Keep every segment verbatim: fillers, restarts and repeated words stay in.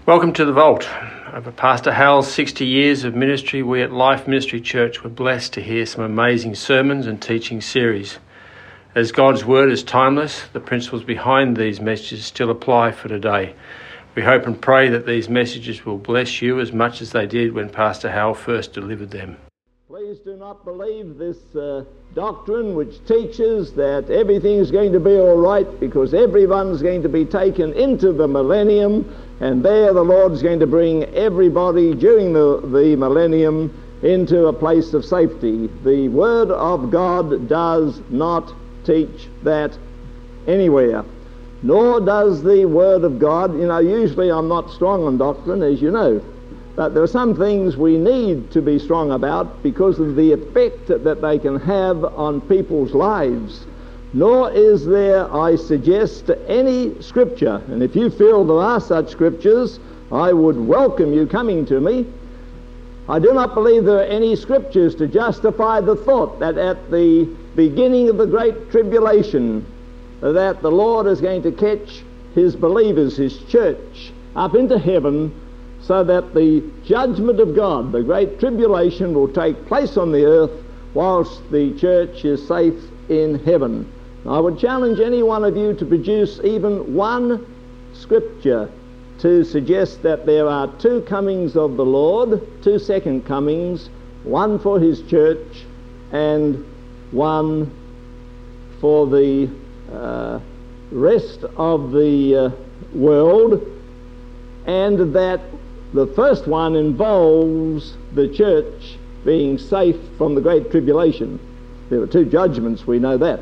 Welcome to The Vault. Over Pastor Hal's sixty years of ministry, we at Life Ministry Church were blessed to hear some amazing sermons and teaching series. As God's Word is timeless, the principles behind these messages still apply for today. We hope and pray that these messages will bless you as much as they did when Pastor Hal first delivered them. Please do not believe this uh, doctrine which teaches that everything is going to be all right because everyone's going to be taken into the millennium, and there the Lord's going to bring everybody during the, the millennium into a place of safety. The Word of God does not teach that anywhere, nor does the Word of God. You know, usually I'm not strong on doctrine, as you know, but there are some things we need to be strong about because of the effect that they can have on people's lives. Nor is there, I suggest, any scripture, and if you feel there are such scriptures, I would welcome you coming to me. I do not believe there are any scriptures to justify the thought that at the beginning of the Great Tribulation, that the Lord is going to catch his believers, his church, up into heaven, so that the judgment of God, the Great Tribulation, will take place on the earth whilst the church is safe in heaven. I would challenge any one of you to produce even one scripture to suggest that there are two comings of the Lord, two second comings, one for his church and one for the uh, rest of the uh, world, and that the first one involves the church being safe from the Great Tribulation. There are two judgments, we know that.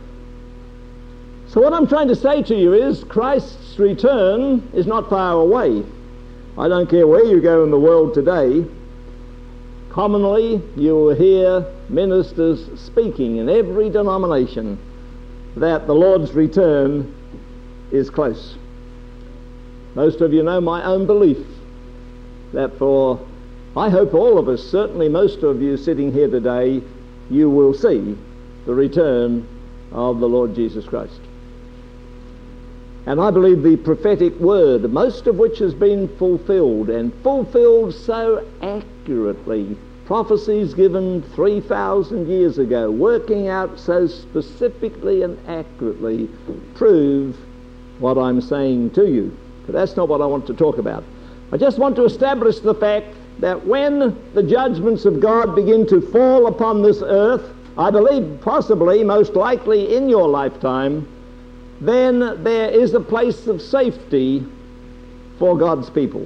So what I'm trying to say to you is Christ's return is not far away. I don't care where you go in the world today. Commonly, you will hear ministers speaking in every denomination that the Lord's return is close. Most of you know my own belief that for, I hope all of us, certainly most of you sitting here today, you will see the return of the Lord Jesus Christ. And I believe the prophetic word, most of which has been fulfilled, and fulfilled so accurately, prophecies given three thousand years ago, working out so specifically and accurately, prove what I'm saying to you. But that's not what I want to talk about. I just want to establish the fact that when the judgments of God begin to fall upon this earth, I believe possibly, most likely in your lifetime, then there is a place of safety for God's people.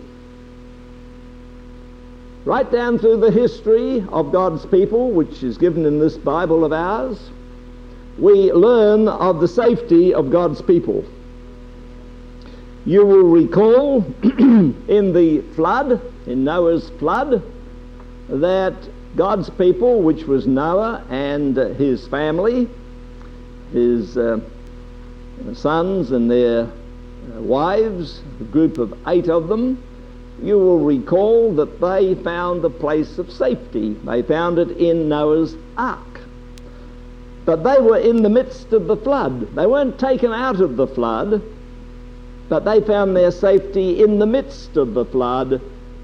Right down through the history of God's people, which is given in this Bible of ours, we learn of the safety of God's people. You will recall in the flood, in Noah's flood, that God's people, which was Noah and his family, his uh, sons and their uh, wives, a group of eight of them, you will recall that they found a place of safety. They found it in Noah's ark. But they were in the midst of the flood. They weren't taken out of the flood, but they found their safety in the midst of the flood,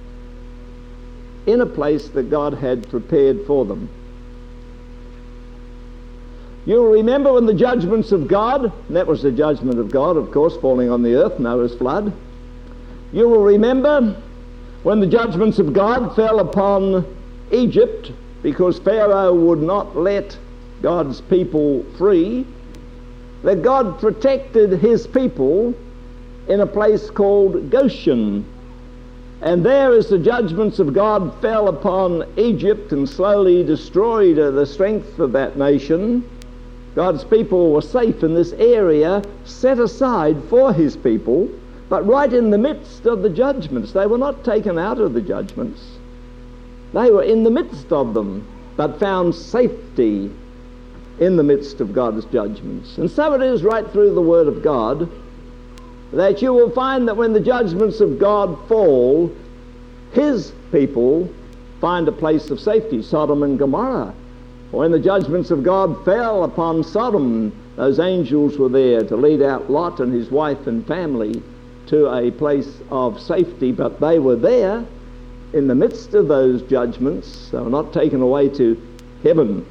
in a place that God had prepared for them. You'll remember when the judgments of God, and that was the judgment of God, of course, falling on the earth, Noah's flood. You will remember when the judgments of God fell upon Egypt because Pharaoh would not let God's people free, that God protected his people in a place called Goshen. And there, as the judgments of God fell upon Egypt and slowly destroyed uh, the strength of that nation, God's people were safe in this area set aside for his people, but right in the midst of the judgments. They were not taken out of the judgments. They were in the midst of them, but found safety in the midst of God's judgments. And so it is right through the Word of God that you will find that when the judgments of God fall, his people find a place of safety. Sodom and Gomorrah. When the judgments of God fell upon Sodom, those angels were there to lead out Lot and his wife and family to a place of safety, but they were there in the midst of those judgments. They were not taken away to heaven.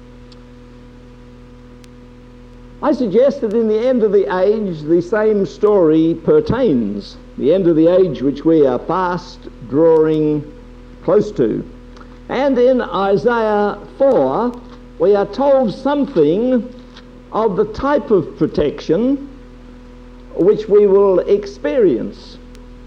I suggest that in the end of the age, the same story pertains. The end of the age which we are fast drawing close to. And in Isaiah four, we are told something of the type of protection which we will experience.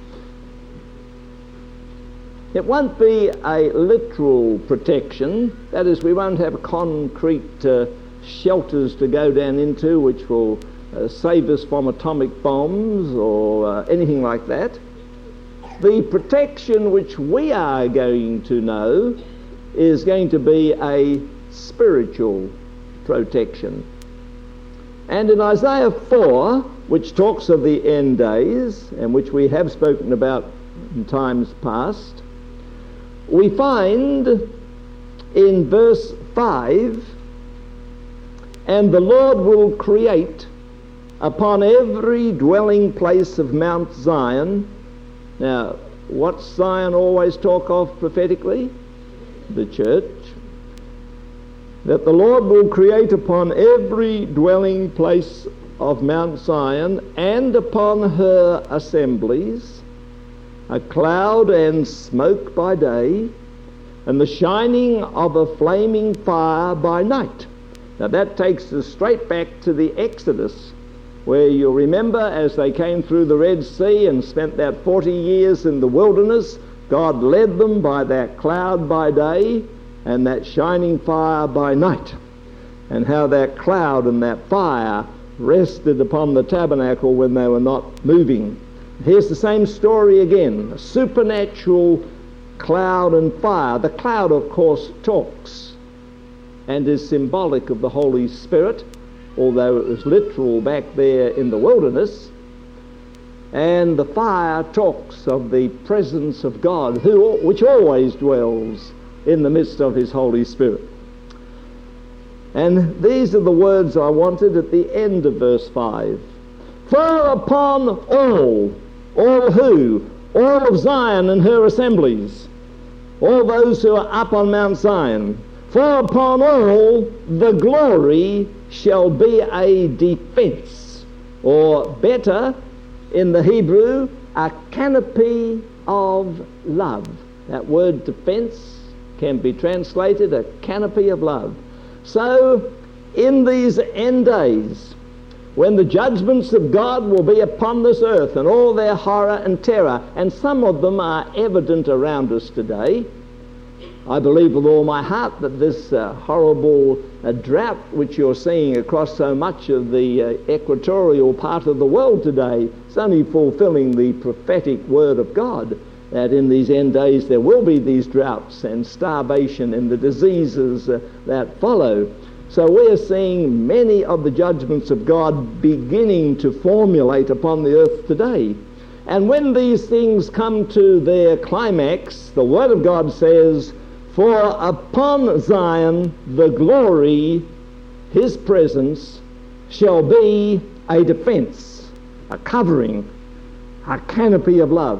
It won't be a literal protection. That is, we won't have concrete uh, shelters to go down into which will uh, save us from atomic bombs or uh, anything like that. The protection which we are going to know is going to be a spiritual protection. And in Isaiah four, which talks of the end days, and which we have spoken about in times past, we find in verse five, "And the Lord will create upon every dwelling place of Mount Zion." Now, what's Zion always talk of prophetically? The church. "That the Lord will create upon every dwelling place of Mount Zion and upon her assemblies a cloud and smoke by day, and the shining of a flaming fire by night." Now that takes us straight back to the Exodus, where you'll remember as they came through the Red Sea and spent that forty years in the wilderness, God led them by that cloud by day and that shining fire by night, and how that cloud and that fire rested upon the tabernacle when they were not moving. Here's the same story again, a supernatural cloud and fire. The cloud, of course, talks and is symbolic of the Holy Spirit, although it was literal back there in the wilderness. And the fire talks of the presence of God, who, which always dwells in the midst of his Holy Spirit. And these are the words I wanted at the end of verse five. "For upon all," all who? All of Zion and her assemblies, all those who are up on Mount Zion, "for upon all the glory shall be a defense," or better, in the Hebrew, a canopy of love. That word defense can be translated a canopy of love. So, in these end days, when the judgments of God will be upon this earth and all their horror and terror, and some of them are evident around us today, I believe with all my heart that this uh, horrible uh, drought which you're seeing across so much of the uh, equatorial part of the world today is only fulfilling the prophetic word of God, that in these end days there will be these droughts and starvation and the diseases uh, that follow. So we're seeing many of the judgments of God beginning to formulate upon the earth today. And when these things come to their climax, the Word of God says, "For upon Zion the glory, his presence, shall be a defense," a covering, a canopy of love.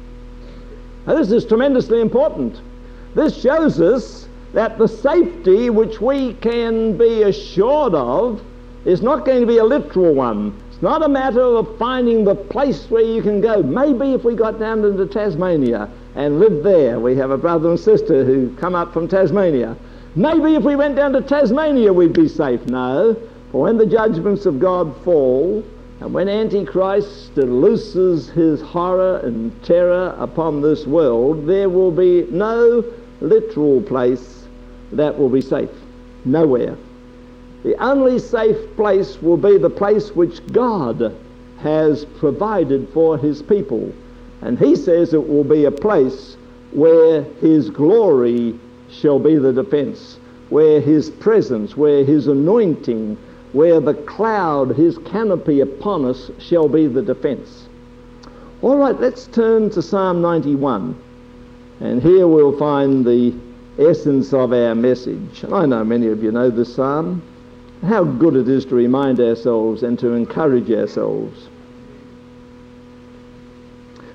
Now, this is tremendously important. This shows us that the safety which we can be assured of is not going to be a literal one. It's not a matter of finding the place where you can go. Maybe if we got down into Tasmania and lived there, we have a brother and sister who come up from Tasmania. Maybe if we went down to Tasmania we'd be safe. No, for when the judgments of God fall, and when Antichrist looses his horror and terror upon this world, there will be no literal place that will be safe. Nowhere. The only safe place will be the place which God has provided for his people. And he says it will be a place where his glory shall be the defense, where his presence, where his anointing, where the cloud, his canopy upon us, shall be the defense. All right, let's turn to Psalm ninety-one. And here we'll find the essence of our message. I know many of you know this psalm. How good it is to remind ourselves and to encourage ourselves.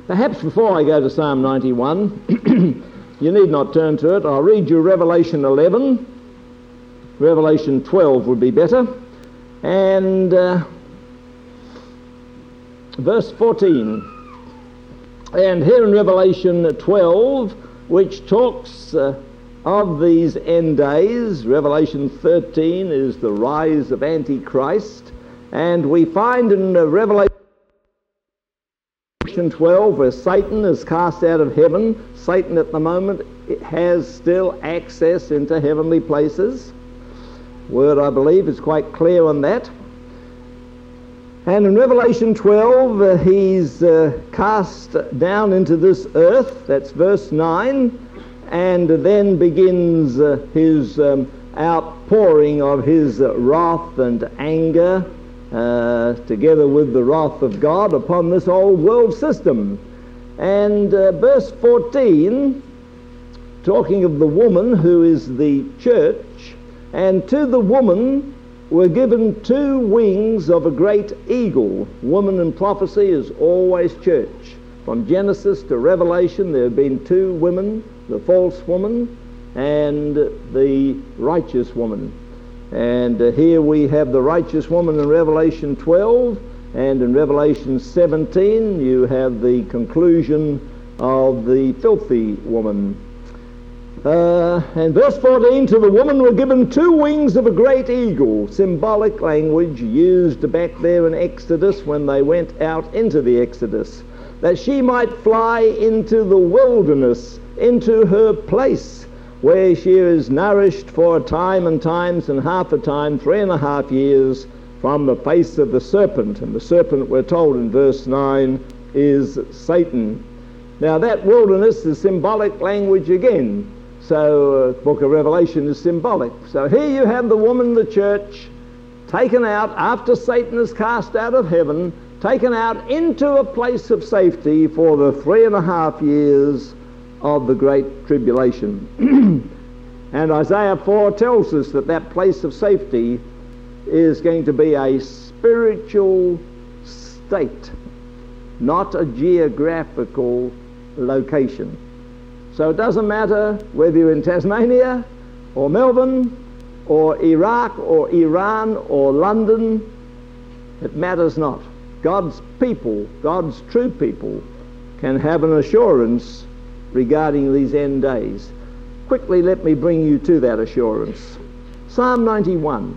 Perhaps before I go to Psalm ninety-one, you need not turn to it. I'll read you Revelation eleven. Revelation twelve would be better. And uh, verse fourteen. And here in Revelation twelve, which talks uh, of these end days, Revelation thirteen is the rise of Antichrist. And we find in uh, Revelation twelve where Satan is cast out of heaven. Satan at the moment has still access into heavenly places. Word, I believe, is quite clear on that. And in Revelation twelve, uh, he's uh, cast down into this earth. That's verse nine. And then begins uh, his um, outpouring of his uh, wrath and anger, uh, together with the wrath of God upon this old world system. And uh, verse fourteen, talking of the woman who is the church, and to the woman were given two wings of a great eagle. Woman in prophecy is always church. From Genesis to Revelation there have been two women, the false woman and the righteous woman. And uh, here we have the righteous woman in Revelation twelve, and in Revelation seventeen you have the conclusion of the filthy woman. Uh, and verse fourteen, to the woman were given two wings of a great eagle, symbolic language used back there in Exodus when they went out into the Exodus, that she might fly into the wilderness, into her place, where she is nourished for a time and times and half a time, three and a half years, from the face of the serpent. And the serpent, we're told in verse nine, is Satan. Now that wilderness is symbolic language again. So uh, the book of Revelation is symbolic. So here you have the woman, the church, taken out after Satan is cast out of heaven, taken out into a place of safety for the three and a half years of the great tribulation. And Isaiah four tells us that that place of safety is going to be a spiritual state, not a geographical location. So it doesn't matter whether you're in Tasmania or Melbourne or Iraq or Iran or London, it matters not. God's people, God's true people, can have an assurance regarding these end days. Quickly, let me bring you to that assurance. Psalm ninety-one.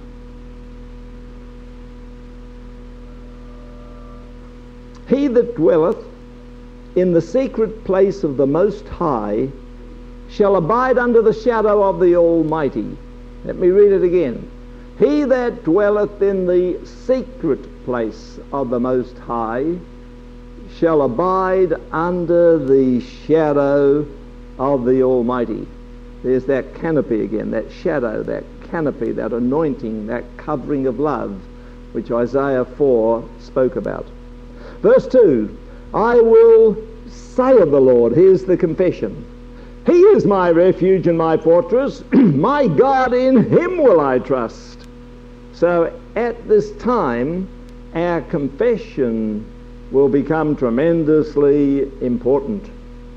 He that dwelleth in the secret place of the Most High shall abide under the shadow of the Almighty. Let me read it again. He that dwelleth in the secret place of the Most High shall abide under the shadow of the Almighty. There's that canopy again, that shadow, that canopy, that anointing, that covering of love, which Isaiah four spoke about. Verse two, I will say of the Lord, here's the confession, He is my refuge and my fortress, my God, in Him will I trust. So at this time, our confession will become tremendously important.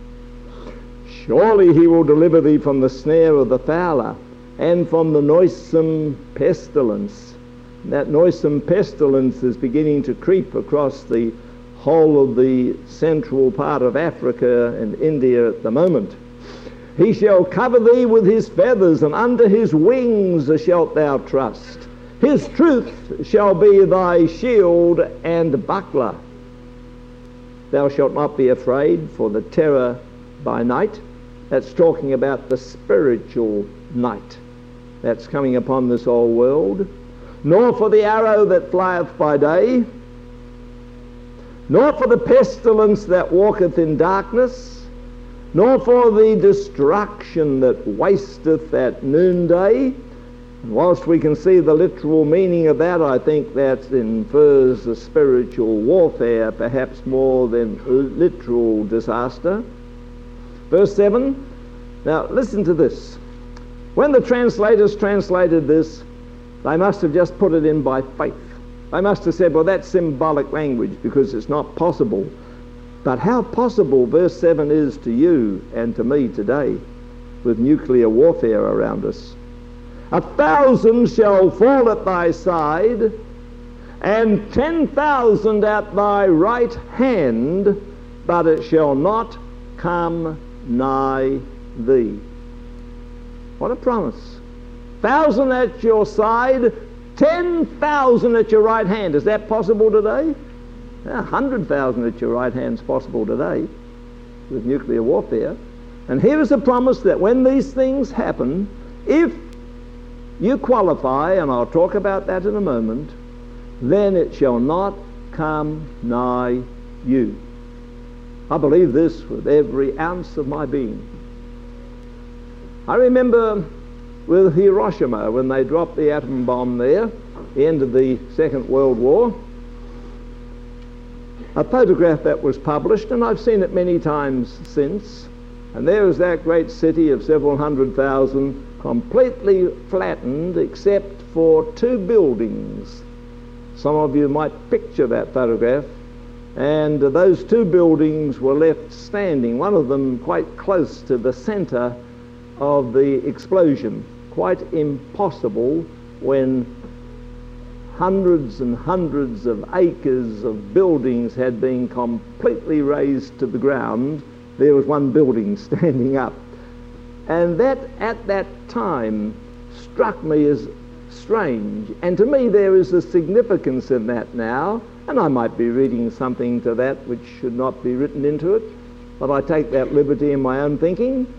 Surely He will deliver thee from the snare of the fowler and from the noisome pestilence. That noisome pestilence is beginning to creep across the whole of the central part of Africa and India at the moment. He shall cover thee with His feathers, and under His wings shalt thou trust. His truth shall be thy shield and buckler. Thou shalt not be afraid for the terror by night. That's talking about the spiritual night that's coming upon this old world. Nor for the arrow that flieth by day, nor for the pestilence that walketh in darkness, nor for the destruction that wasteth at noonday. And whilst we can see the literal meaning of that, I think that infers a spiritual warfare, perhaps more than literal disaster. Verse seven, now listen to this. When the translators translated this, they must have just put it in by faith. They must have said, well, that's symbolic language because it's not possible But how possible verse seven is to you and to me today with nuclear warfare around us. A thousand shall fall at thy side, and ten thousand at thy right hand, but it shall not come nigh thee. What a promise. Thousand at your side, ten thousand at your right hand. Is that possible today? A hundred thousand at your right hand is possible today with nuclear warfare. And here is a promise that when these things happen, if you qualify, and I'll talk about that in a moment, then it shall not come nigh you. I believe this with every ounce of my being. I remember with Hiroshima when they dropped the atom bomb there, the end of the Second World War, a photograph that was published, and I've seen it many times since, and there was that great city of several hundred thousand completely flattened except for two buildings. Some of you might picture that photograph, and those two buildings were left standing, one of them quite close to the center of the explosion. Quite impossible when hundreds and hundreds of acres of buildings had been completely razed to the ground. There was one building standing up. And that, at that time, struck me as strange. And to me there is a significance in that now, and I might be reading something to that which should not be written into it, but I take that liberty in my own thinking.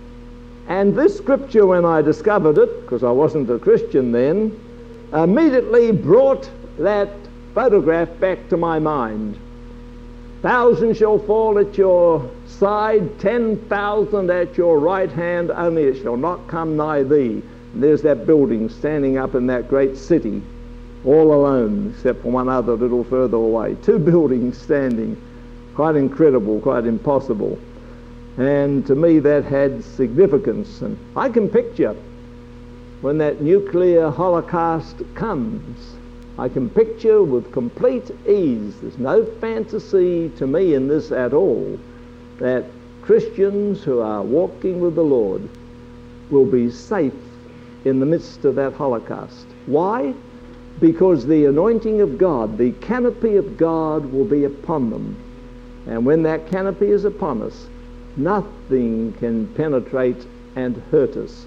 And this scripture, when I discovered it, because I wasn't a Christian then, immediately brought that photograph back to my mind. Thousand shall fall at your side, ten thousand at your right hand, only it shall not come nigh thee. And there's that building standing up in that great city, all alone, except for one other little further away. Two buildings standing, quite incredible, quite impossible. And to me that had significance. And I can picture when that nuclear holocaust comes, I can picture with complete ease, there's no fantasy to me in this at all, that Christians who are walking with the Lord will be safe in the midst of that holocaust. Why? Because the anointing of God, the canopy of God will be upon them. And when that canopy is upon us, nothing can penetrate and hurt us.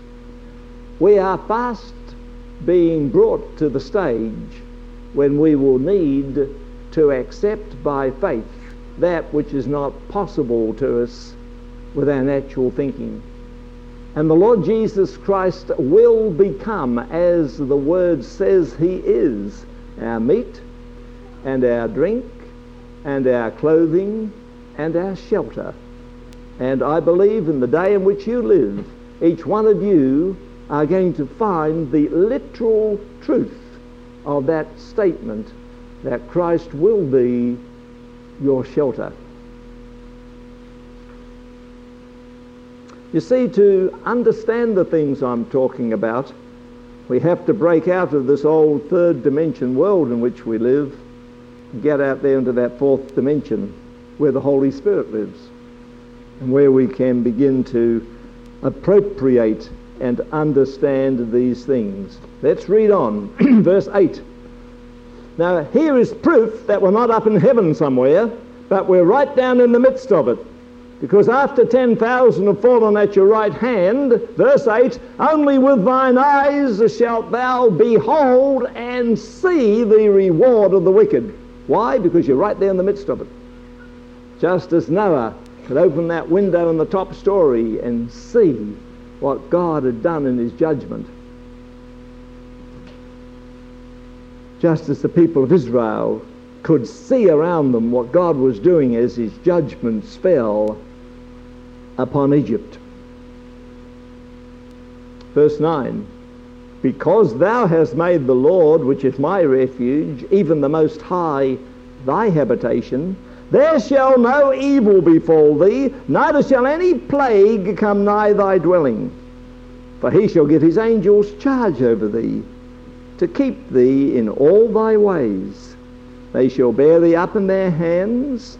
We are fast being brought to the stage when we will need to accept by faith that which is not possible to us with our natural thinking. And the Lord Jesus Christ will become, as the word says he is, our meat and our drink and our clothing and our shelter. And I believe in the day in which you live, each one of you are going to find the literal truth of that statement that Christ will be your shelter. You see, to understand the things I'm talking about, we have to break out of this old third dimension world in which we live and get out there into that fourth dimension where the Holy Spirit lives and where we can begin to appropriate and understand these things. Let's read on. Verse eight. Now here is proof that we're not up in heaven somewhere, but we're right down in the midst of it. Because after ten thousand have fallen at your right hand, verse eight, only with thine eyes shalt thou behold and see the reward of the wicked. Why? Because you're right there in the midst of it. Just as Noah could open that window in the top story and see what God had done in his judgment. Just as the people of Israel could see around them what God was doing as his judgments fell upon Egypt. Verse nine, because thou hast made the Lord, which is my refuge, even the Most High, thy habitation, there shall no evil befall thee, neither shall any plague come nigh thy dwelling. For he shall give his angels charge over thee, to keep thee in all thy ways. They shall bear thee up in their hands,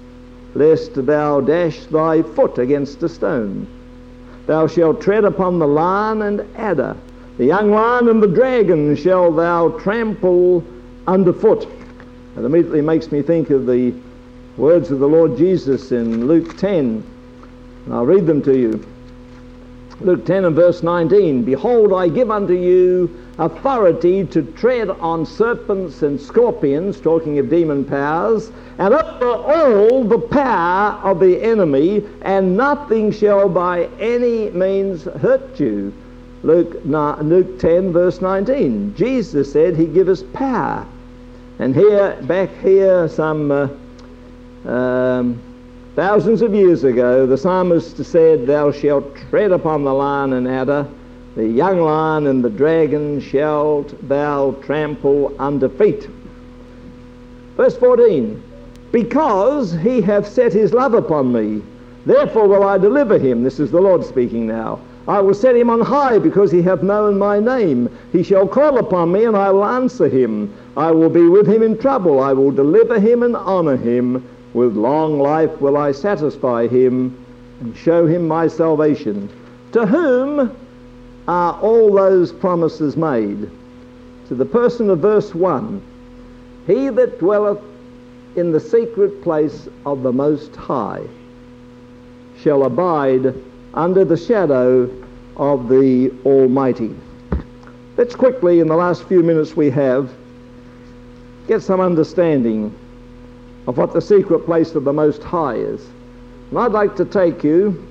lest thou dash thy foot against a stone. Thou shalt tread upon the lion and adder, the young lion and the dragon shall thou trample underfoot. It immediately makes me think of the words of the Lord Jesus in Luke ten, and I'll read them to you. Luke ten and verse nineteen, Behold, I give unto you authority to tread on serpents and scorpions, talking of demon powers, and over all the power of the enemy, and nothing shall by any means hurt you. Luke, Luke ten verse nineteen. Jesus said he give us power. And here, back here, some uh, um, thousands of years ago, the psalmist said, Thou shalt tread upon the lion and adder, the young lion and the dragon shalt thou trample under feet. Verse fourteen, Because he hath set his love upon me, therefore will I deliver him. This is the Lord speaking now. I will set him on high because he hath known my name. He shall call upon me and I will answer him. I will be with him in trouble. I will deliver him and honor him. With long life will I satisfy him and show him my salvation. To whom are all those promises made? To the person of verse one. He that dwelleth in the secret place of the Most High shall abide under the shadow of the Almighty. Let's quickly, in the last few minutes we have, get some understanding of what the secret place of the Most High is. And I'd like to take you,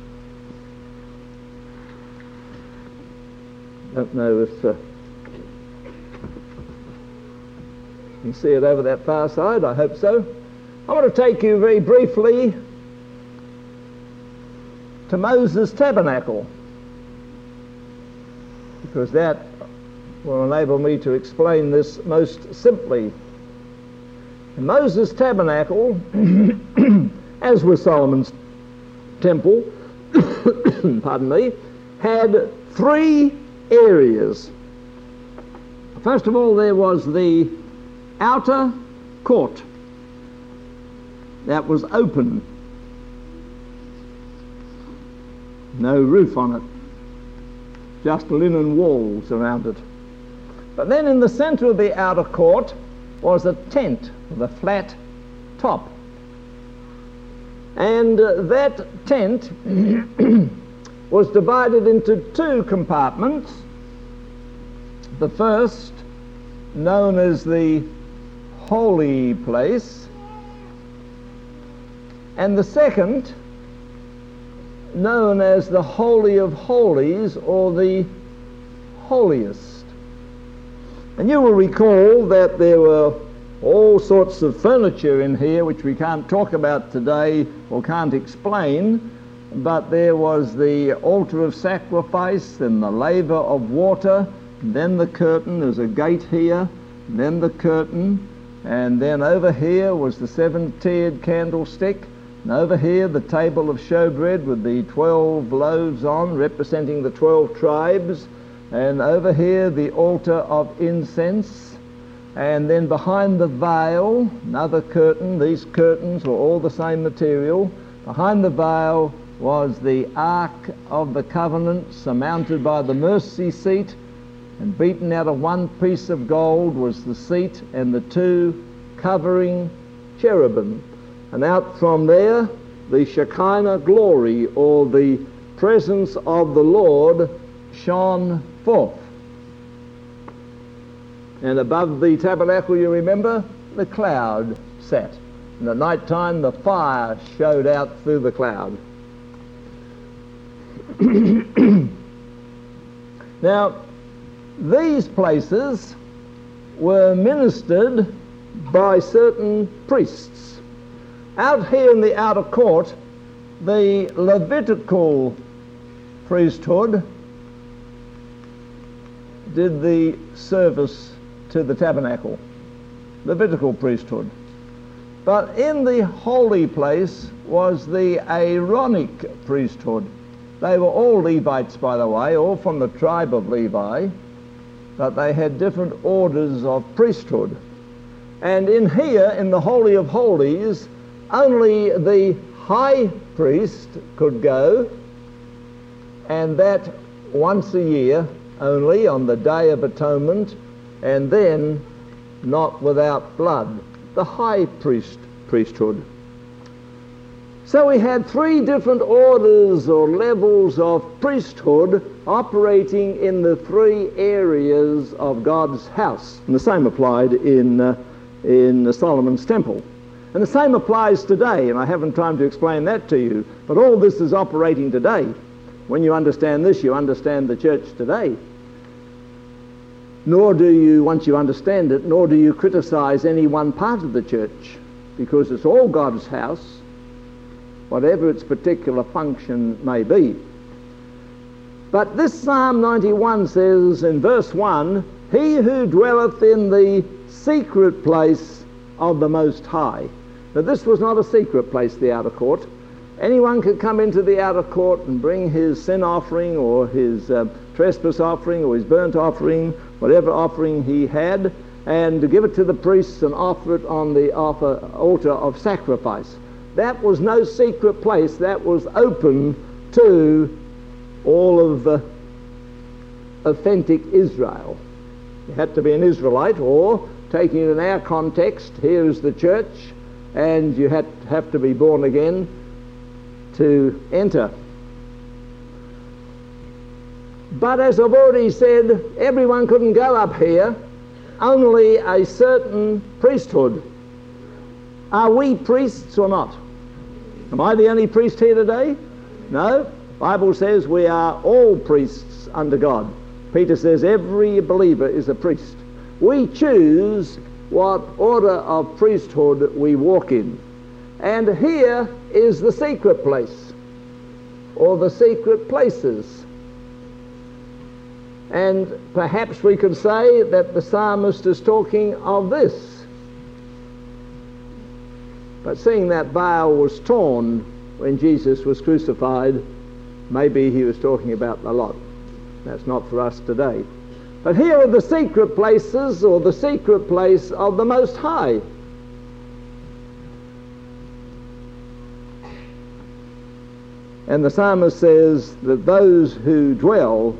don't know if uh, you can see it over that far side, I hope so. I want to take you very briefly to Moses' tabernacle, because that will enable me to explain this most simply. And Moses' tabernacle, as with Solomon's temple, pardon me, had three areas. First of all, there was the outer court that was open, no roof on it, just linen walls around it. But then in the center of the outer court was a tent with a flat top. And uh, that tent was divided into two compartments. The first, known as the holy place, and the second, known as the Holy of Holies, or the holiest. And you will recall that there were all sorts of furniture in here which we can't talk about today or can't explain, but there was the altar of sacrifice and the laver of water, and then the curtain. There's a gate here, and then the curtain, and then over here was the seven-tiered candlestick, and over here the table of showbread with the twelve loaves on, representing the twelve tribes, and over here the altar of incense, and then behind the veil, another curtain. These curtains were all the same material. Behind the veil was the Ark of the Covenant, surmounted by the mercy seat, and beaten out of one piece of gold was the seat and the two covering cherubim. And out from there, the Shekinah glory, or the presence of the Lord, shone forth. And above the tabernacle, you remember, the cloud sat. And at night time, the fire showed out through the cloud. Now, these places were ministered by certain priests. Out here in the outer court, the Levitical priesthood did the service to the tabernacle, Levitical priesthood. But in the holy place was the Aaronic priesthood. They were all Levites, by the way, all from the tribe of Levi, but they had different orders of priesthood. And in here, in the Holy of Holies, only the high priest could go, and that once a year only on the Day of Atonement, and then not without blood, the high priest priesthood. So we had three different orders or levels of priesthood operating in the three areas of God's house. And the same applied in, uh, in Solomon's temple. And the same applies today, and I haven't time to explain that to you, but all this is operating today. When you understand this, you understand the church today. Nor do you, once you understand it, nor do you criticize any one part of the church, because it's all God's house, whatever its particular function may be. But this Psalm ninety-one says in verse one, "He who dwelleth in the secret place of the Most High." Now this was not a secret place, the outer court. Anyone could come into the outer court and bring his sin offering or his uh, trespass offering or his burnt offering, whatever offering he had, and to give it to the priests and offer it on the offer, altar of sacrifice. That was no secret place. That was open to all of uh, authentic Israel. You had to be an Israelite, or taking it in our context, here is the church, and you had have to be born again to enter. But as I've already said, everyone couldn't go up here, only a certain priesthood. Are we priests or not? Am I the only priest here today? No. The Bible says we are all priests under God. Peter says every believer is a priest. We choose what order of priesthood we walk in. And here is the secret place, or the secret places. And perhaps we could say that the psalmist is talking of this. But seeing that veil was torn when Jesus was crucified, maybe he was talking about the lot. That's not for us today. But here are the secret places, or the secret place of the Most High. And the psalmist says that those who dwell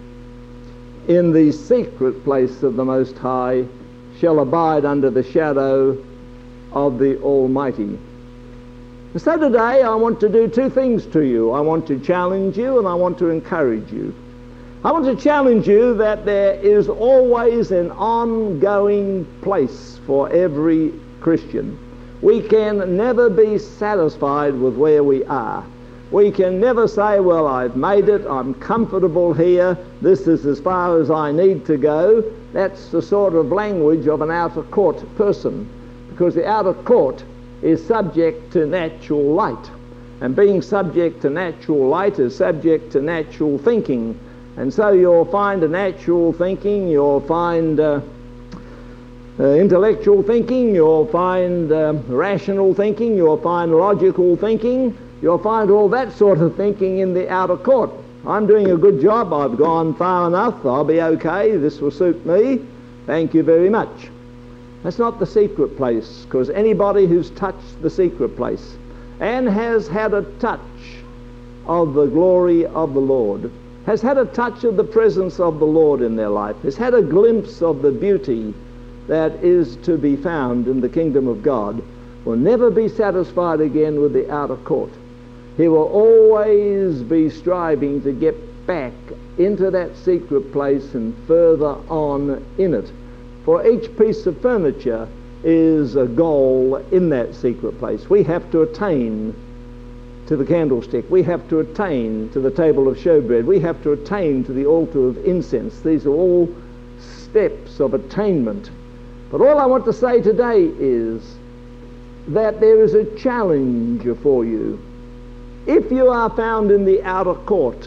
in the secret place of the Most High shall abide under the shadow of the Almighty. So today I want to do two things to you. I want to challenge you and I want to encourage you. I want to challenge you that there is always an ongoing place for every Christian. We can never be satisfied with where we are. We can never say, well, I've made it, I'm comfortable here, this is as far as I need to go. That's the sort of language of an outer court person, because the outer court is subject to natural light. And being subject to natural light is subject to natural thinking. And so you'll find a natural thinking, you'll find uh, uh, intellectual thinking, you'll find uh, rational thinking, you'll find logical thinking, you'll find all that sort of thinking in the outer court. I'm doing a good job, I've gone far enough, I'll be okay, this will suit me, thank you very much. That's not the secret place, because anybody who's touched the secret place and has had a touch of the glory of the Lord, has had a touch of the presence of the Lord in their life, has had a glimpse of the beauty that is to be found in the kingdom of God, will never be satisfied again with the outer court. He will always be striving to get back into that secret place and further on in it. For each piece of furniture is a goal in that secret place. We have to attain to the candlestick. We have to attain to the table of showbread. We have to attain to the altar of incense. These are all steps of attainment. But all I want to say today is that there is a challenge for you. If you are found in the outer court,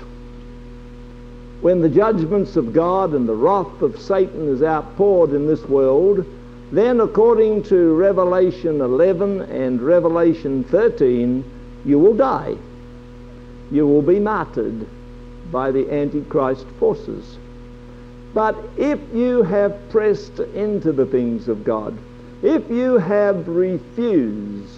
when the judgments of God and the wrath of Satan is outpoured in this world, then according to Revelation eleven and Revelation thirteen, you will die. You will be martyred by the Antichrist forces. But if you have pressed into the things of God, if you have refused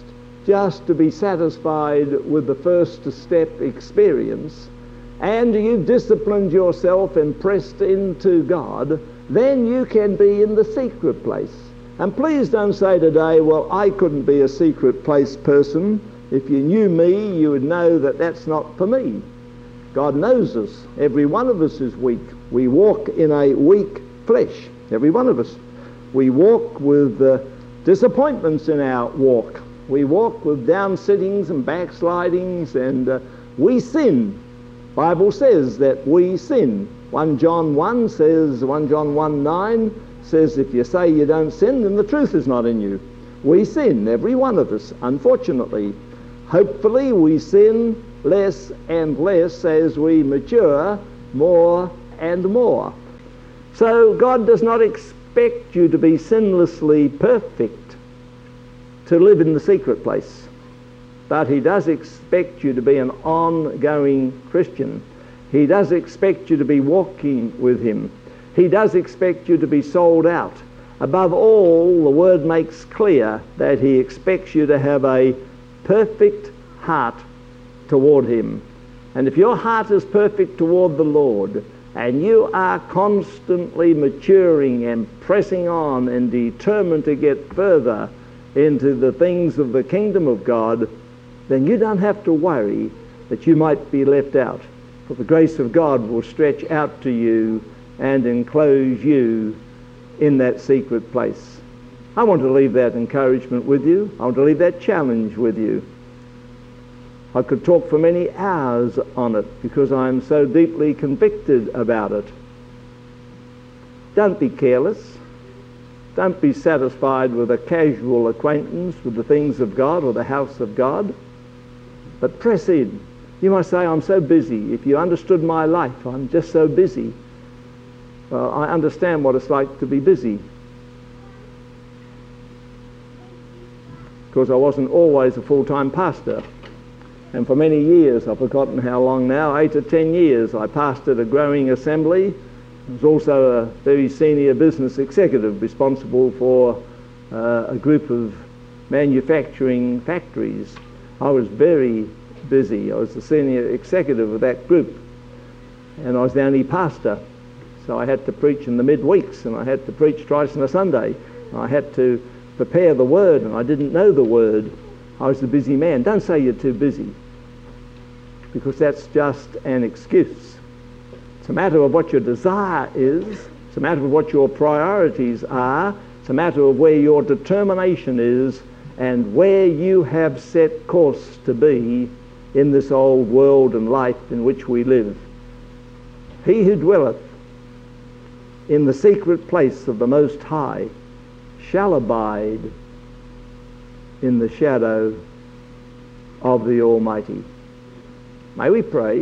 just to be satisfied with the first step experience, and you've disciplined yourself and pressed into God, then you can be in the secret place. And please don't say today, well, I couldn't be a secret place person. If you knew me, you would know that that's not for me. God knows us. Every one of us is weak. We walk in a weak flesh, every one of us. We walk with uh, disappointments in our walk. We walk with downsittings and backslidings, and uh, we sin. Bible says that we sin. First John one says, First John one nine says, if you say you don't sin, then the truth is not in you. We sin, every one of us, unfortunately. Hopefully we sin less and less as we mature more and more. So God does not expect you to be sinlessly perfect to live in the secret place, but he does expect you to be an ongoing Christian. He does expect you to be walking with him. He does expect you to be sold out. Above all, the word makes clear that he expects you to have a perfect heart toward him. And if your heart is perfect toward the Lord, and you are constantly maturing and pressing on and determined to get further into the things of the kingdom of God, then you don't have to worry that you might be left out. For the grace of God will stretch out to you and enclose you in that secret place. I want to leave that encouragement with you. I want to leave that challenge with you. I could talk for many hours on it because I am so deeply convicted about it. Don't be careless. Don't be satisfied with a casual acquaintance with the things of God or the house of God, but press in. You might say, I'm so busy. If you understood my life, I'm just so busy. Well, I understand what it's like to be busy, because I wasn't always a full-time pastor. And for many years, I've forgotten how long now, eight or ten years, I pastored a growing assembly. I was also a very senior business executive responsible for uh, a group of manufacturing factories. I was very busy. I was the senior executive of that group, and I was the only pastor. So I had to preach in the midweeks, and I had to preach twice on a Sunday. I had to prepare the word, and I didn't know the word. I was a busy man. Don't say you're too busy, because that's just an excuse. It's a matter of what your desire is. It's a matter of what your priorities are. It's a matter of where your determination is and where you have set course to be in this old world and life in which we live. He who dwelleth in the secret place of the Most High shall abide in the shadow of the Almighty. May we pray.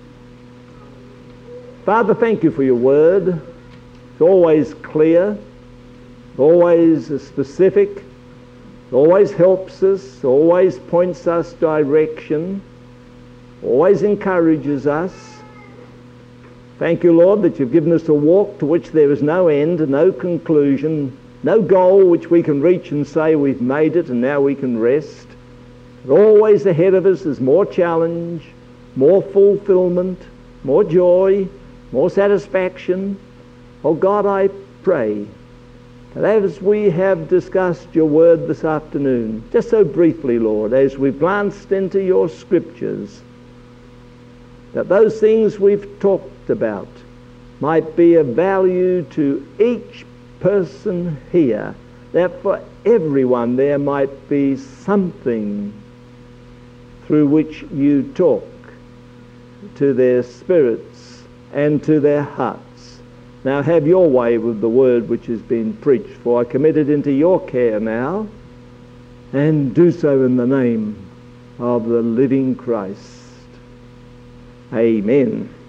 Father, thank you for your word. It's always clear, always specific, always helps us, always points us direction, always encourages us. Thank you, Lord, that you've given us a walk to which there is no end, no conclusion, no goal which we can reach and say we've made it and now we can rest. But always ahead of us is more challenge, more fulfillment, more joy, more satisfaction. Oh God, I pray that as we have discussed your word this afternoon, just so briefly, Lord, as we've glanced into your scriptures, that those things we've talked about might be of value to each person here, that for everyone there might be something through which you talk to their spirits and to their hearts. Now have your way with the word which has been preached, for I commit it into your care now, and do so in the name of the living Christ. Amen.